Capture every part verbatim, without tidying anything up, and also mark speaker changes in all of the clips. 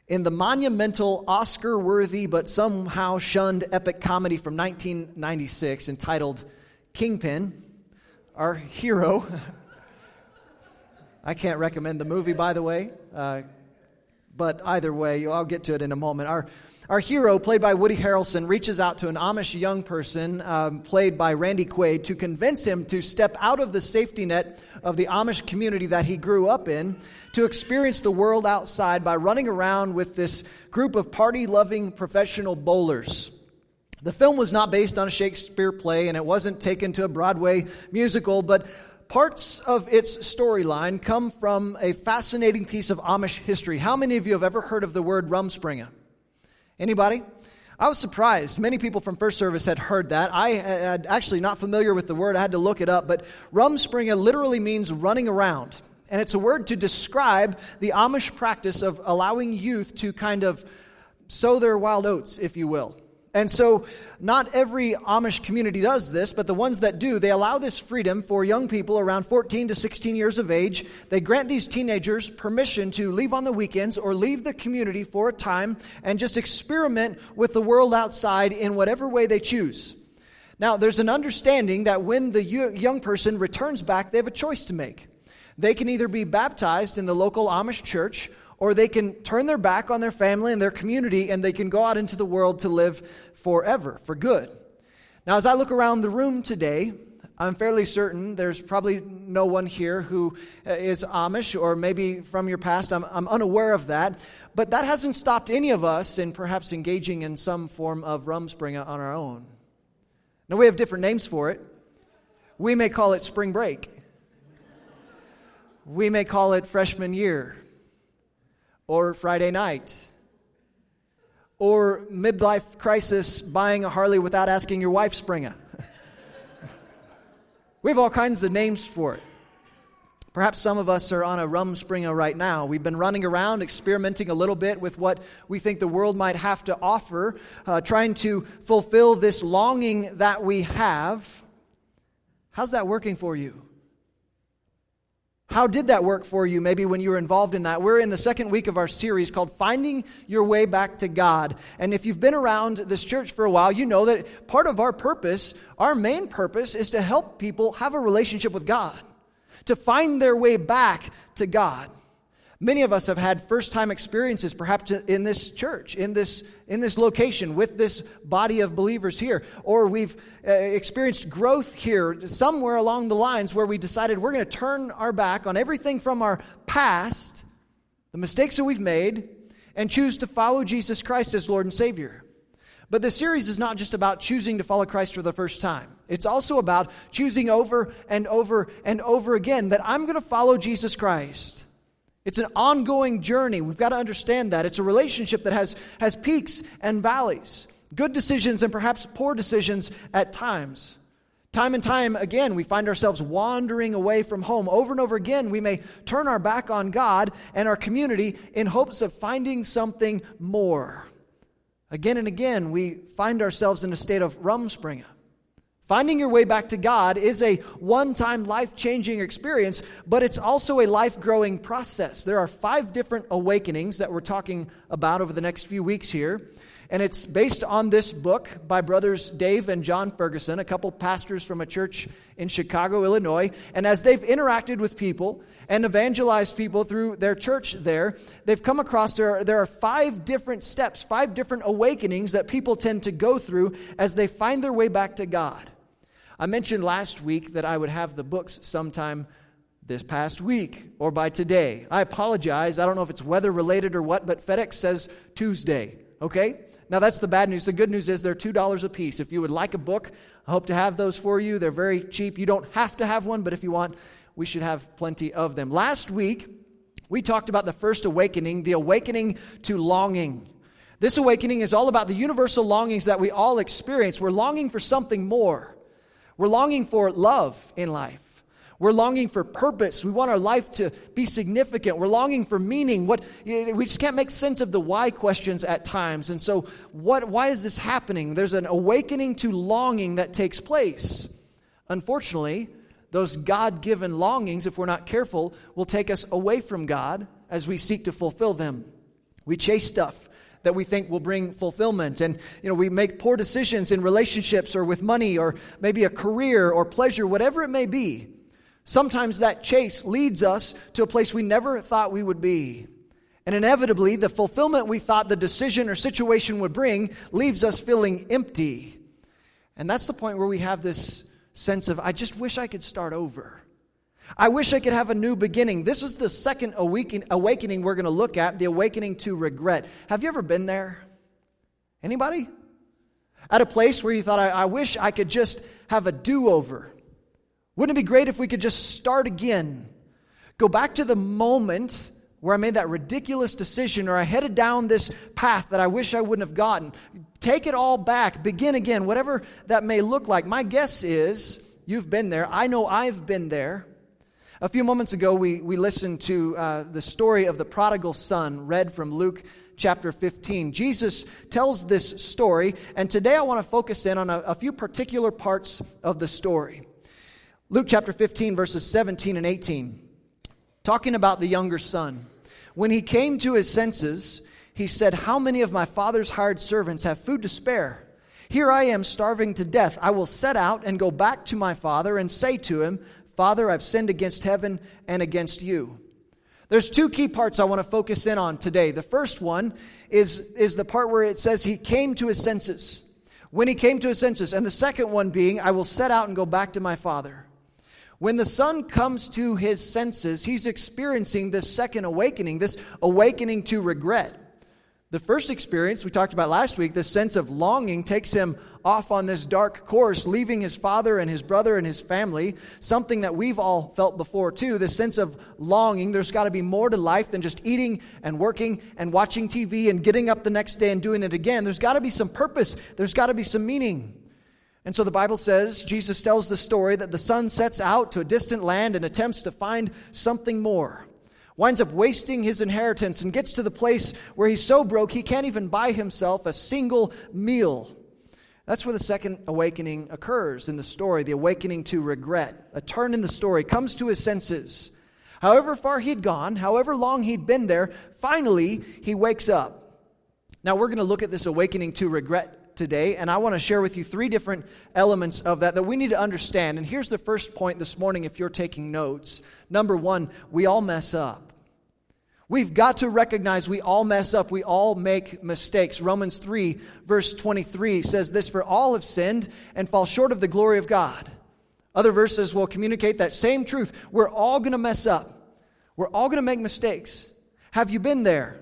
Speaker 1: in the monumental, Oscar-worthy, but somehow shunned epic comedy from nineteen ninety-six entitled Kingpin, our hero, I can't recommend the movie, by the way, uh, but either way, I'll get to it in a moment. Our Our hero, played by Woody Harrelson, reaches out to an Amish young person, um, played by Randy Quaid, to convince him to step out of the safety net of the Amish community that he grew up in, to experience the world outside by running around with this group of party-loving professional bowlers. The film was not based on a Shakespeare play, and it wasn't taken to a Broadway musical, but parts of its storyline come from a fascinating piece of Amish history. How many of you have ever heard of the word Rumspringa? Anybody? I was surprised. Many people from First Service had heard that. I had actually not familiar with the word. I had to look it up. But Rumspringa literally means running around. And it's a word to describe the Amish practice of allowing youth to kind of sow their wild oats, if you will. And so not every Amish community does this, but the ones that do, they allow this freedom for young people around fourteen to sixteen years of age. They grant these teenagers permission to leave on the weekends or leave the community for a time and just experiment with the world outside in whatever way they choose. Now, there's an understanding that when the young person returns back, they have a choice to make. They can either be baptized in the local Amish church, or they can turn their back on their family and their community, and they can go out into the world to live forever, for good. Now, as I look around the room today, I'm fairly certain there's probably no one here who is Amish, or maybe from your past, I'm, I'm unaware of that. But that hasn't stopped any of us in perhaps engaging in some form of Rumspringa on our own. Now, we have different names for it. We may call it spring break. We may call it freshman year. Or Friday night, or midlife crisis, buying a Harley without asking your wife, Springa. We have all kinds of names for it. Perhaps some of us are on a Rumspringa right now. We've been running around, experimenting a little bit with what we think the world might have to offer, uh, trying to fulfill this longing that we have. How's that working for you? How did that work for you maybe when you were involved in that? We're in the second week of our series called Finding Your Way Back to God. And if you've been around this church for a while, you know that part of our purpose, our main purpose, is to help people have a relationship with God, to find their way back to God. Many of us have had first-time experiences, perhaps in this church, in this in this location, with this body of believers here. Or we've uh, experienced growth here somewhere along the lines where we decided we're going to turn our back on everything from our past, the mistakes that we've made, and choose to follow Jesus Christ as Lord and Savior. But the series is not just about choosing to follow Christ for the first time. It's also about choosing over and over and over again that I'm going to follow Jesus Christ. It's an ongoing journey. We've got to understand that. It's a relationship that has, has peaks and valleys, good decisions and perhaps poor decisions at times. Time and time again, we find ourselves wandering away from home. Over and over again, we may turn our back on God and our community in hopes of finding something more. Again and again, we find ourselves in a state of Rumspringa. Finding your way back to God is a one-time life-changing experience, but it's also a life-growing process. There are five different awakenings that we're talking about over the next few weeks here, and it's based on this book by brothers Dave and John Ferguson, a couple pastors from a church in Chicago, Illinois, and as they've interacted with people and evangelized people through their church there, they've come across there, there are five different steps, five different awakenings that people tend to go through as they find their way back to God. I mentioned last week that I would have the books sometime this past week or by today. I apologize. I don't know if it's weather related or what, but FedEx says Tuesday. Okay? Now that's the bad news. The good news is they're two dollars a piece. If you would like a book, I hope to have those for you. They're very cheap. You don't have to have one, but if you want, we should have plenty of them. Last week, we talked about the first awakening, the awakening to longing. This awakening is all about the universal longings that we all experience. We're longing for something more. We're longing for love in life. We're longing for purpose. We want our life to be significant. We're longing for meaning. What we just can't make sense of the why questions at times. And so what? Why is this happening? There's an awakening to longing that takes place. Unfortunately, those God-given longings, if we're not careful, will take us away from God as we seek to fulfill them. We chase stuff that we think will bring fulfillment. And, you know, we make poor decisions in relationships or with money or maybe a career or pleasure, whatever it may be. Sometimes that chase leads us to a place we never thought we would be. And inevitably, the fulfillment we thought the decision or situation would bring leaves us feeling empty. And that's the point where we have this sense of, I just wish I could start over. I wish I could have a new beginning. This is the second awaken- awakening we're going to look at, the awakening to regret. Have you ever been there? Anybody? At a place where you thought, I, I wish I could just have a do-over. Wouldn't it be great if we could just start again? Go back to the moment where I made that ridiculous decision or I headed down this path that I wish I wouldn't have gotten. Take it all back. Begin again, whatever that may look like. My guess is you've been there. I know I've been there. A few moments ago, we, we listened to uh, the story of the prodigal son read from Luke chapter fifteen. Jesus tells this story, and today I want to focus in on a, a few particular parts of the story. Luke chapter fifteen, verses seventeen and eighteen, talking about the younger son. When he came to his senses, he said, "How many of my father's hired servants have food to spare? Here I am starving to death. I will set out and go back to my father and say to him, 'Father, I've sinned against heaven and against you.'" There's two key parts I want to focus in on today. The first one is, is the part where it says he came to his senses. When he came to his senses. And the second one being, I will set out and go back to my father. When the son comes to his senses, he's experiencing this second awakening, this awakening to regret. The first experience we talked about last week, this sense of longing, takes him off on this dark course, leaving his father and his brother and his family, something that we've all felt before too, this sense of longing. There's got to be more to life than just eating and working and watching T V and getting up the next day and doing it again. There's got to be some purpose. There's got to be some meaning. And so the Bible says, Jesus tells the story that the son sets out to a distant land and attempts to find something more. Winds up wasting his inheritance and gets to the place where he's so broke he can't even buy himself a single meal. That's where the second awakening occurs in the story, the awakening to regret. A turn in the story, comes to his senses. However far he'd gone, however long he'd been there, finally he wakes up. Now we're going to look at this awakening to regret today, and I want to share with you three different elements of that that we need to understand. And here's the first point this morning if you're taking notes. Number one, we all mess up. We've got to recognize we all mess up. We all make mistakes. Romans three, verse twenty-three says this, "For all have sinned and fall short of the glory of God." Other verses will communicate that same truth. We're all going to mess up. We're all going to make mistakes. Have you been there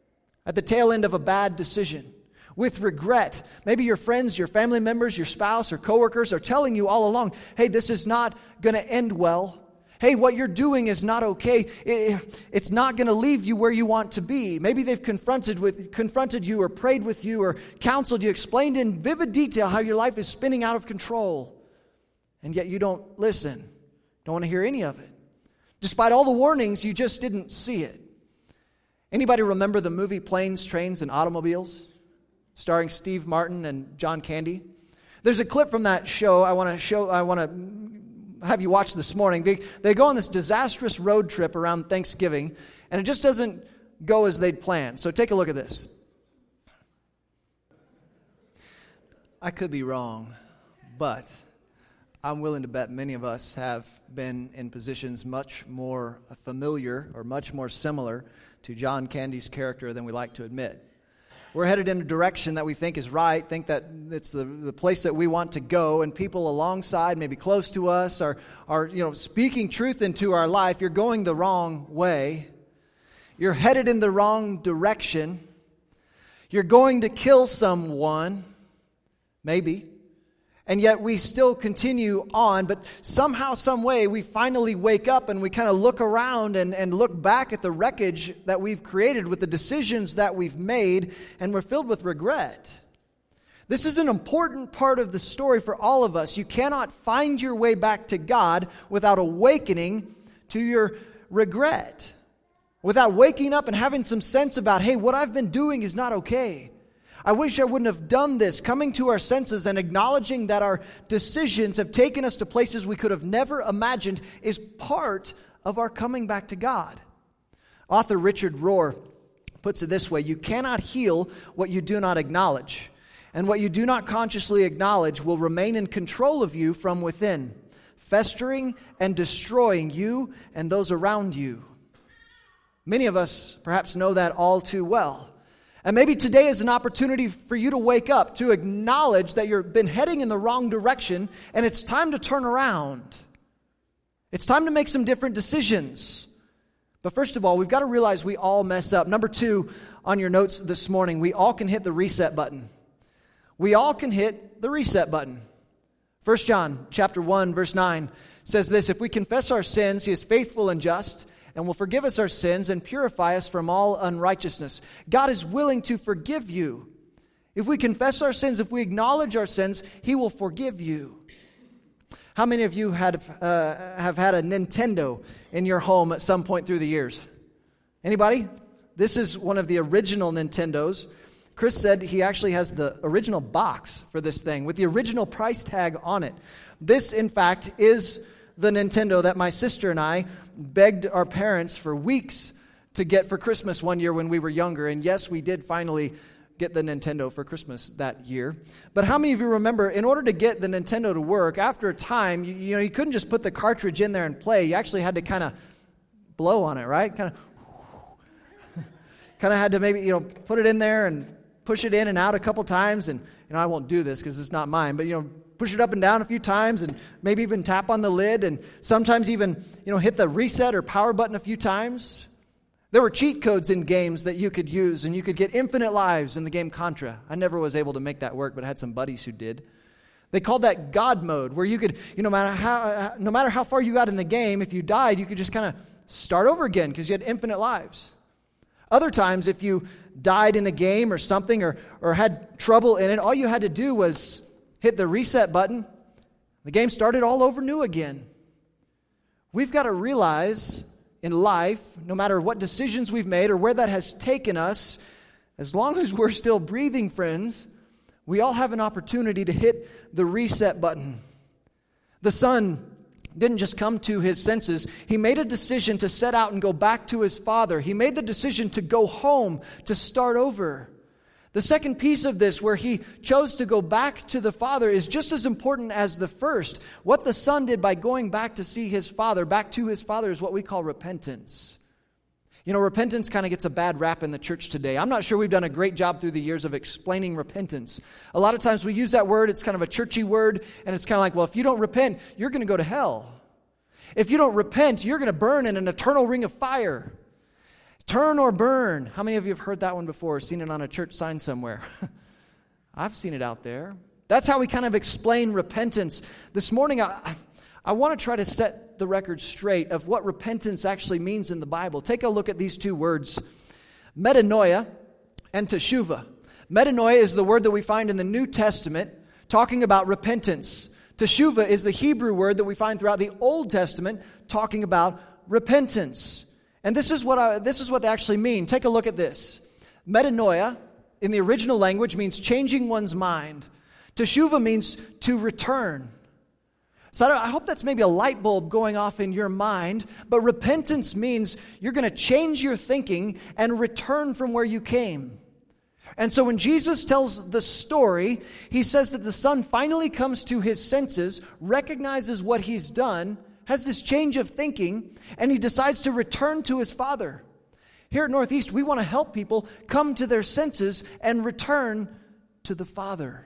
Speaker 1: at the tail end of a bad decision? With regret, maybe your friends, your family members, your spouse or coworkers are telling you all along, hey, this is not going to end well. Hey, what you're doing is not okay. It's not going to leave you where you want to be. Maybe they've confronted with confronted you or prayed with you or counseled you, explained in vivid detail how your life is spinning out of control. And yet you don't listen. Don't want to hear any of it. Despite all the warnings, you just didn't see it. Anybody remember the movie Planes, Trains, and Automobiles? Starring Steve Martin and John Candy. There's a clip from that show I want to show I want to have you watch this morning. They, they go on this disastrous road trip around Thanksgiving, and it just doesn't go as they'd planned. So take a look at this. I could be wrong, but I'm willing to bet many of us have been in positions much more familiar or much more similar to John Candy's character than we like to admit. We're headed in a direction that we think is right, think that it's the, the place that we want to go, and people alongside, maybe close to us, are, are you know, speaking truth into our life. You're going the wrong way. You're headed in the wrong direction. You're going to kill someone, maybe. And yet we still continue on, but somehow, some way, we finally wake up and we kind of look around and, and look back at the wreckage that we've created with the decisions that we've made, and we're filled with regret. This is an important part of the story for all of us. You cannot find your way back to God without awakening to your regret, without waking up and having some sense about, hey, what I've been doing is not okay. I wish I wouldn't have done this. Coming to our senses and acknowledging that our decisions have taken us to places we could have never imagined is part of our coming back to God. Author Richard Rohr puts it this way: you cannot heal what you do not acknowledge, and what you do not consciously acknowledge will remain in control of you from within, festering and destroying you and those around you. Many of us perhaps know that all too well. And maybe today is an opportunity for you to wake up, to acknowledge that you've been heading in the wrong direction, and it's time to turn around. It's time to make some different decisions. But first of all, we've got to realize we all mess up. Number two on your notes this morning, we all can hit the reset button. We all can hit the reset button. First John chapter one, verse nine says this: if we confess our sins, He is faithful and just, and will forgive us our sins and purify us from all unrighteousness. God is willing to forgive you. If we confess our sins, if we acknowledge our sins, He will forgive you. How many of you had, uh, have had a Nintendo in your home at some point through the years? Anybody? This is one of the original Nintendos. Chris said he actually has the original box for this thing with the original price tag on it. This, in fact, is the Nintendo that my sister and I begged our parents for weeks to get for Christmas one year when we were younger. And yes, we did finally get the Nintendo for Christmas that year. But how many of you remember, in order to get the Nintendo to work, after a time, you, you know, you couldn't just put the cartridge in there and play. You actually had to kind of blow on it, right? Kind of, kind of had to maybe, you know, put it in there and push it in and out a couple times. And, you know, I won't do this because it's not mine, but, you know, push it up and down a few times and maybe even tap on the lid and sometimes even, you know, hit the reset or power button a few times. There were cheat codes in games that you could use, and you could get infinite lives in the game Contra. I never was able to make that work, but I had some buddies who did. They called that God mode, where you could, you know, no matter how, no matter how far you got in the game, if you died, you could just kind of start over again because you had infinite lives. Other times, if you died in a game or something or, or had trouble in it, all you had to do was hit the reset button. The game started all over new again. We've got to realize in life, no matter what decisions we've made or where that has taken us, as long as we're still breathing, friends, we all have an opportunity to hit the reset button. The son didn't just come to his senses. He made a decision to set out and go back to his father. He made the decision to go home, to start over. The second piece of this, where he chose to go back to the Father, is just as important as the first. What the Son did by going back to see his Father, back to his Father, is what we call repentance. You know, repentance kind of gets a bad rap in the church today. I'm not sure we've done a great job through the years of explaining repentance. A lot of times we use that word, it's kind of a churchy word, and it's kind of like, well, if you don't repent, you're going to go to hell. If you don't repent, you're going to burn in an eternal ring of fire. Turn or burn. How many of you have heard that one before, seen it on a church sign somewhere? I've seen it out there. That's how we kind of explain repentance. This morning, I, I want to try to set the record straight of what repentance actually means in the Bible. Take a look at these two words, metanoia and teshuvah. Metanoia is the word that we find in the New Testament talking about repentance. Teshuvah is the Hebrew word that we find throughout the Old Testament talking about repentance. And this is what I, this is what they actually mean. Take a look at this. Metanoia, in the original language, means changing one's mind. Teshuvah means to return. So I, don't, I hope that's maybe a light bulb going off in your mind. But repentance means you're going to change your thinking and return from where you came. And so when Jesus tells the story, he says that the son finally comes to his senses, recognizes what he's done, has this change of thinking, and he decides to return to his father. Here at Northeast, we want to help people come to their senses and return to the Father.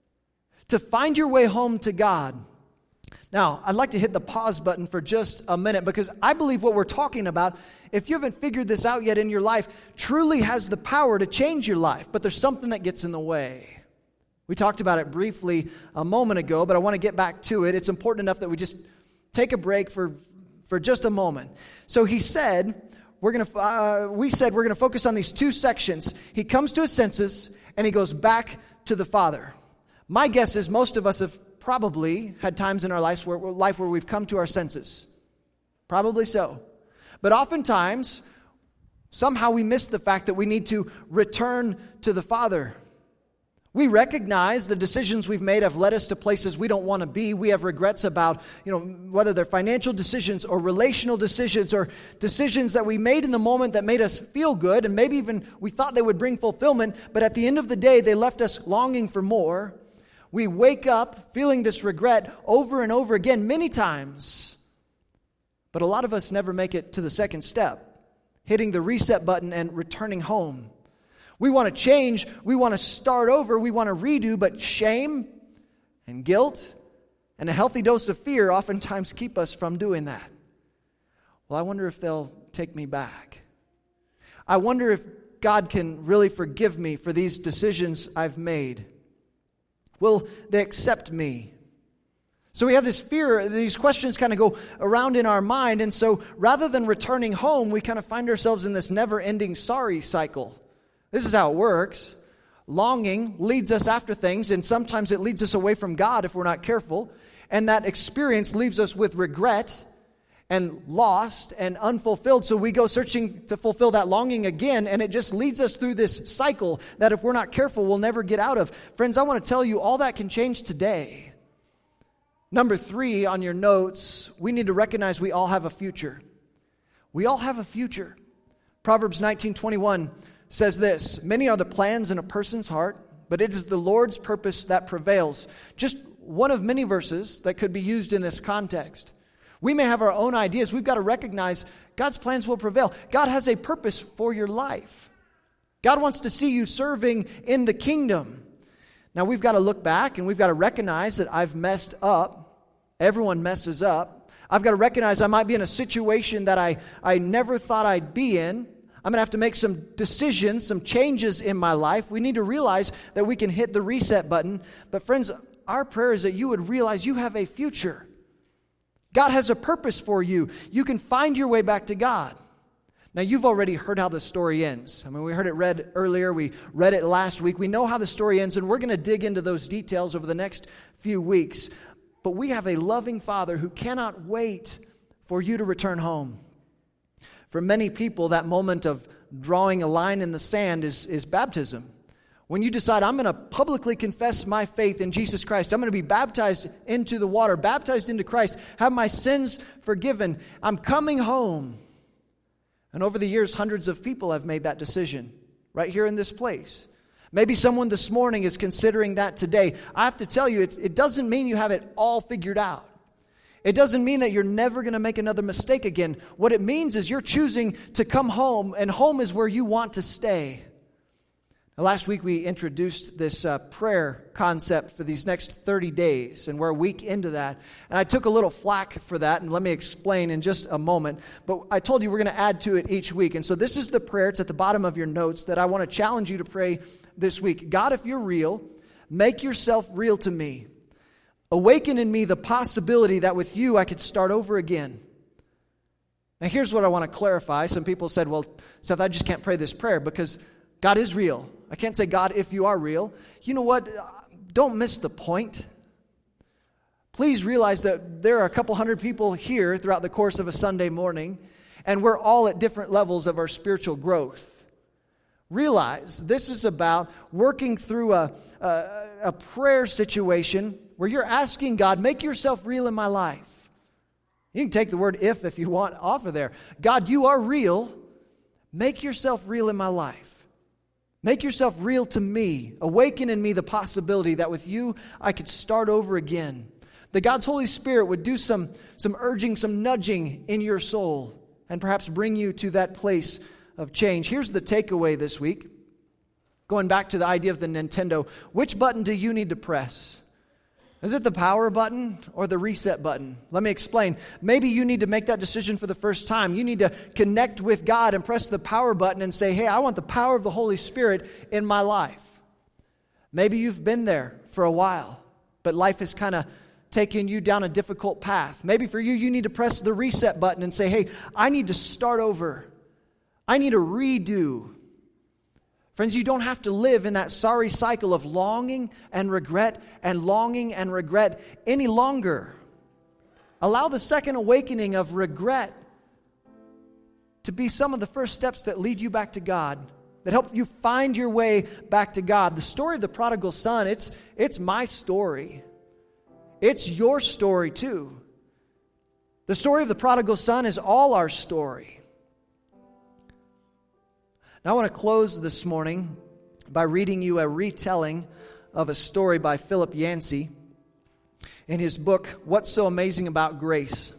Speaker 1: To find your way home to God. Now, I'd like to hit the pause button for just a minute, because I believe what we're talking about, if you haven't figured this out yet in your life, truly has the power to change your life, but there's something that gets in the way. We talked about it briefly a moment ago, but I want to get back to it. It's important enough that we just take a break for, for just a moment. So he said, we're going to. Uh, we said we're going to focus on these two sections. He comes to his senses and he goes back to the Father. My guess is most of us have probably had times in our life where, life where we've come to our senses. Probably so. But oftentimes, somehow we miss the fact that we need to return to the Father. We recognize the decisions we've made have led us to places we don't want to be. We have regrets about, you know, whether they're financial decisions or relational decisions or decisions that we made in the moment that made us feel good, and maybe even we thought they would bring fulfillment, but at the end of the day, they left us longing for more. We wake up feeling this regret over and over again many times, but a lot of us never make it to the second step, hitting the reset button and returning home. We want to change, we want to start over, we want to redo, but shame and guilt and a healthy dose of fear oftentimes keep us from doing that. Well, I wonder if they'll take me back. I wonder if God can really forgive me for these decisions I've made. Will they accept me? So we have this fear, these questions kind of go around in our mind, and so rather than returning home, we kind of find ourselves in this never-ending sorry cycle. This is how it works. Longing leads us after things, and sometimes it leads us away from God if we're not careful. And that experience leaves us with regret and lost and unfulfilled. So we go searching to fulfill that longing again, and it just leads us through this cycle that if we're not careful, we'll never get out of. Friends, I want to tell you, all that can change today. Number three on your notes, we need to recognize we all have a future. We all have a future. Proverbs nineteen twenty-one says this, many are the plans in a person's heart, but it is the Lord's purpose that prevails. Just one of many verses that could be used in this context. We may have our own ideas. We've got to recognize God's plans will prevail. God has a purpose for your life. God wants to see you serving in the kingdom. Now we've got to look back and we've got to recognize that I've messed up. Everyone messes up. I've got to recognize I might be in a situation that I, I never thought I'd be in. I'm going to have to make some decisions, some changes in my life. We need to realize that we can hit the reset button. But friends, our prayer is that you would realize you have a future. God has a purpose for you. You can find your way back to God. Now, you've already heard how the story ends. I mean, we heard it read earlier. We read it last week. We know how the story ends, and we're going to dig into those details over the next few weeks. But we have a loving Father who cannot wait for you to return home. For many people, that moment of drawing a line in the sand is, is baptism. When you decide, I'm going to publicly confess my faith in Jesus Christ. I'm going to be baptized into the water, baptized into Christ, have my sins forgiven. I'm coming home. And over the years, hundreds of people have made that decision right here in this place. Maybe someone this morning is considering that today. I have to tell you, it, it doesn't mean you have it all figured out. It doesn't mean that you're never going to make another mistake again. What it means is you're choosing to come home, and home is where you want to stay. Now, last week we introduced this uh, prayer concept for these next thirty days, and we're a week into that. And I took a little flack for that, and let me explain in just a moment. But I told you we're going to add to it each week. And so this is the prayer. It's at the bottom of your notes that I want to challenge you to pray this week. God, if you're real, make yourself real to me. Awaken in me the possibility that with you I could start over again. Now here's what I want to clarify. Some people said, well, Seth, I just can't pray this prayer because God is real. I can't say, God, if you are real. You know what? Don't miss the point. Please realize that there are a couple hundred people here throughout the course of a Sunday morning, and we're all at different levels of our spiritual growth. Realize this is about working through a, a, a prayer situation where you're asking God, make yourself real in my life. You can take the word if if you want off of there. God, you are real. Make yourself real in my life. Make yourself real to me. Awaken in me the possibility that with you I could start over again. That God's Holy Spirit would do some, some urging, some nudging in your soul and perhaps bring you to that place of change. Here's the takeaway this week. Going back to the idea of the Nintendo, which button do you need to press? Is it the power button or the reset button? Let me explain. Maybe you need to make that decision for the first time. You need to connect with God and press the power button and say, hey, I want the power of the Holy Spirit in my life. Maybe you've been there for a while, but life has kind of taken you down a difficult path. Maybe for you, you need to press the reset button and say, hey, I need to start over. I need a redo. Friends, you don't have to live in that sorry cycle of longing and regret and longing and regret any longer. Allow the second awakening of regret to be some of the first steps that lead you back to God that help you find your way back to God. The story of the prodigal son, it's, it's my story. It's your story too. The story of the prodigal son is all our story. Now I want to close this morning by reading you a retelling of a story by Philip Yancey in his book, What's So Amazing About Grace.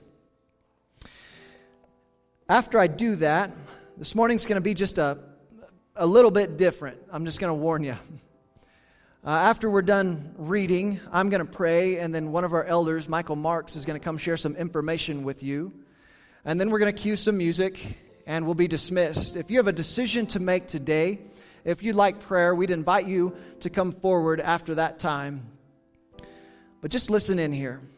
Speaker 1: After I do that, this morning's going to be just a, a little bit different. I'm just going to warn you. Uh, after we're done reading, I'm going to pray, and then one of our elders, Michael Marks, is going to come share some information with you. And then we're going to cue some music, and we'll be dismissed. If you have a decision to make today, if you'd like prayer, we'd invite you to come forward after that time. But just listen in here.